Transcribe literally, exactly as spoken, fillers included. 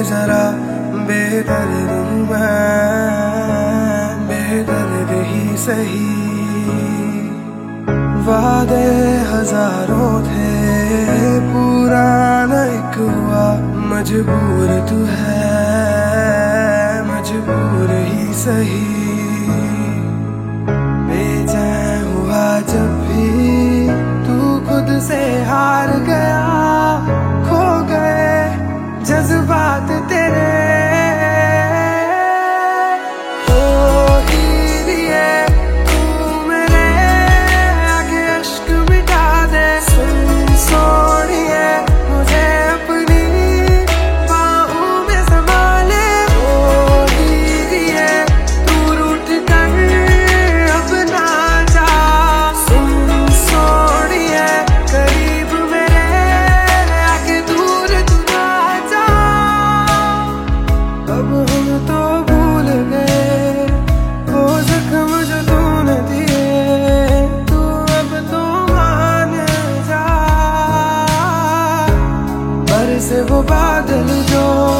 जरा बेदर्द हूँ मैं, बेदर्द ही सही। वादे हजारों थे पूरा न एक हुआ, मजबूर तू है मजबूर ही सही। बेचैन हुआ जब भी तू खुद से हार गया, खो गए जज्बात तेरे। अब हम तो भूल गए वो जख्म जो तूने दिए, तू अब तो मान जा। बरसे वो बादल जो